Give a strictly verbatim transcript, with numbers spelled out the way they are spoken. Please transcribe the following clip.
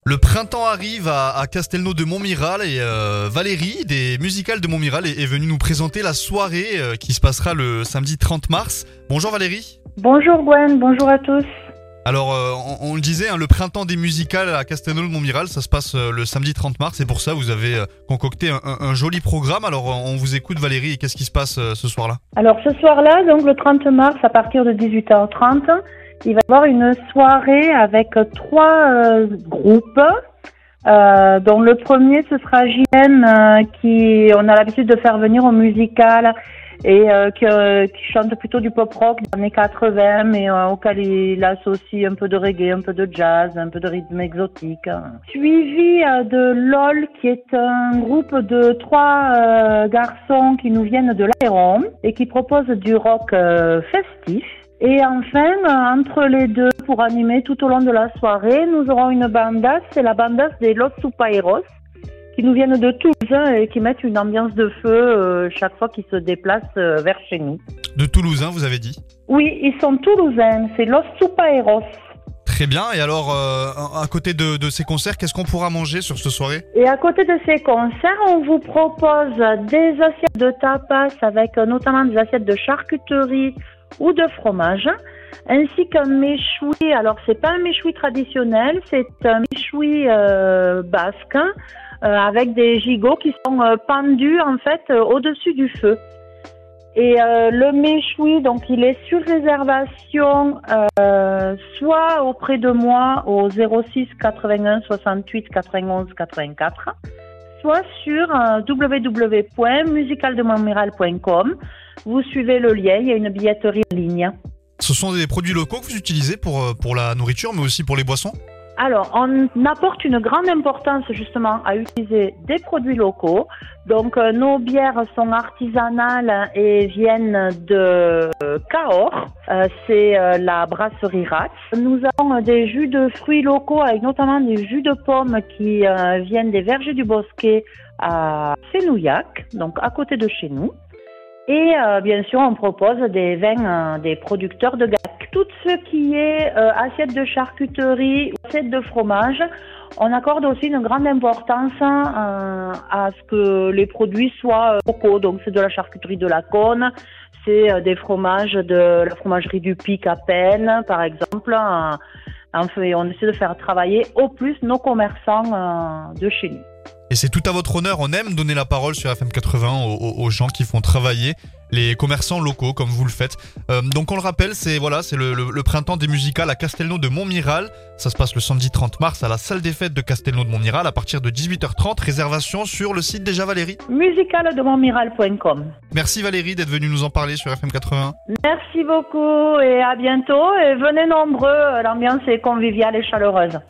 Le printemps arrive à, à Castelnau de Montmiral et euh, Valérie des Musicales de Montmiral est, est venue nous présenter la soirée euh, qui se passera le samedi trente mars. Bonjour Valérie. Bonjour Gwen, bonjour à tous. Alors euh, on, on le disait, hein, le printemps des musicales à Castelnau de Montmiral, ça se passe euh, le samedi trente mars et pour ça vous avez euh, concocté un, un, un joli programme. Alors on vous écoute Valérie et qu'est-ce qui se passe euh, ce soir-là? Alors ce soir-là, donc le trente mars à partir de dix-huit heures trente, il va y avoir une soirée avec trois euh, groupes. Euh, dont le premier ce sera J M euh, qui on a l'habitude de faire venir au musical et euh, qui, euh, qui chante plutôt du pop rock des années quatre-vingts mais euh, auquel il associe un peu de reggae, un peu de jazz, un peu de rythme exotique. Suivi euh, de LOL qui est un groupe de trois euh, garçons qui nous viennent de l'Aveyron et qui propose du rock euh, festif. Et enfin, entre les deux, pour animer tout au long de la soirée, nous aurons une bandasse, c'est la bandasse des Los Supairos, qui nous viennent de Toulouse et qui mettent une ambiance de feu euh, chaque fois qu'ils se déplacent euh, vers chez nous. De Toulousain, vous avez dit? Oui, ils sont toulousains, c'est Los Supairos. Très bien, et alors, euh, à côté de, de ces concerts, qu'est-ce qu'on pourra manger sur cette soirée? Et à côté de ces concerts, on vous propose des assiettes de tapas avec euh, notamment des assiettes de charcuterie ou de fromage, ainsi qu'un méchoui. Alors c'est pas un méchoui traditionnel, c'est un méchoui euh, basque euh, avec des gigots qui sont euh, pendus en fait euh, au-dessus du feu. Et euh, le méchoui, donc il est sur réservation euh, soit auprès de moi au zéro six quatre-vingt-un soixante-huit quatre-vingt-onze quatre-vingt-quatre, soit sur euh, w w w point musical de montmiral point com. Vous suivez le lien, il y a une billetterie en ligne. Ce sont des produits locaux que vous utilisez pour, pour la nourriture, mais aussi pour les boissons? Alors, on apporte une grande importance justement à utiliser des produits locaux. Donc, euh, nos bières sont artisanales et viennent de euh, Cahors. Euh, c'est euh, la brasserie Ratz. Nous avons des jus de fruits locaux avec notamment des jus de pommes qui euh, viennent des Vergers du Bosquet à Fenouillac, donc à côté de chez nous. Et euh, bien sûr, on propose des vins euh, des producteurs de Gaillac. Tout ce qui est euh, assiette de charcuterie, assiette de fromage, on accorde aussi une grande importance euh, à ce que les produits soient euh, locaux. Donc c'est de la charcuterie de la Cône, c'est euh, des fromages de la fromagerie du Pic à Peine, par exemple. Euh, enfin, on essaie de faire travailler au plus nos commerçants euh, de chez nous. Et c'est tout à votre honneur, on aime donner la parole sur F M quatre-vingts aux, aux gens qui font travailler les commerçants locaux comme vous le faites. Euh, donc on le rappelle, c'est voilà, c'est le, le, le printemps des musicales à Castelnau de Montmiral. Ça se passe le samedi trente mars à la salle des fêtes de Castelnau de Montmiral à partir de dix-huit heures trente. Réservation sur le site déjà Valérie. musical de montmiral point com. Merci Valérie d'être venue nous en parler sur F M quatre-vingts. Merci beaucoup et à bientôt. Et venez nombreux, l'ambiance est conviviale et chaleureuse.